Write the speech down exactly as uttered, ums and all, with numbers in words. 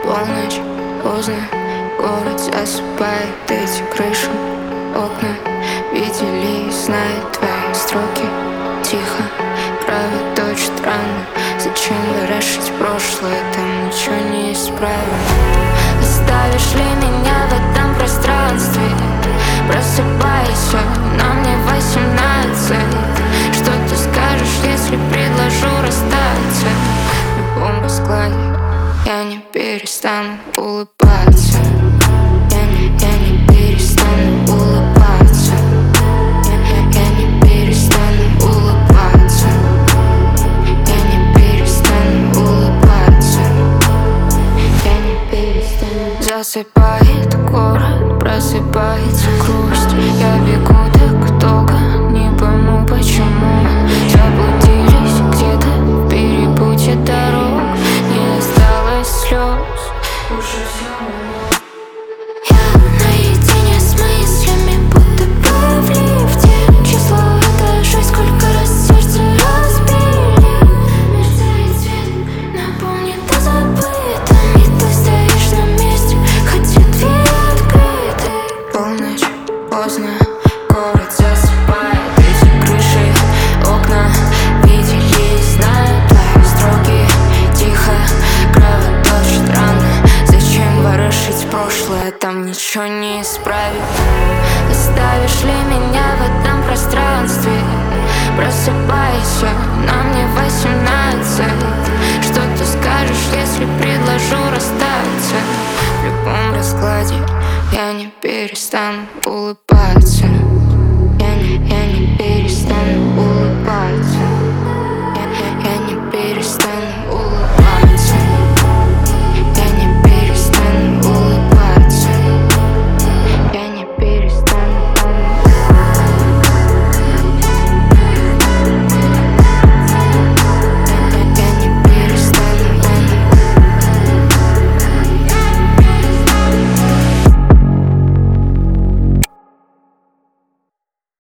Полночь, поздно, город засыпает. Эти крыши, окна видели и знают твои строки. Тихо, правит дочь странно. Зачем ворошить прошлое, там ничего не исправить. Оставишь ли меня в этом пространстве? Просыпайся, нам не восемнадцать. Что ты скажешь, если предложу расстаться? В любом раскладе я не перестану улыбаться. Я не, я не перестану улыбаться. Я, я, я не перестану улыбаться. Я не перестану улыбаться. Я не перестану. Засыпает город, просыпается грусть. Я бегу так долго, не пойму почему. Заблудились где-то в перепутье дорог. Не осталось слез, уже все равно. Я наедине с мыслями, будто бы в лифте. Число этажей, сколько раз сердце разбили. Мерцает свет, наполнит до забытым. И ты стоишь на месте, хотя дверь открыты. Полночь, поздно, город засыпает. Эти крыши, окна видели и знают твои строки. Тихо, кровоточит раны. Зачем ворошить прошлое, там ничего не исправить. Оставишь ли меня в этом пространстве? Просыпайся, нам не восемнадцать. Что ты скажешь, если предложу расстаться? В любом раскладе я не перестану улыбаться. Я не, я не перестану улыбаться.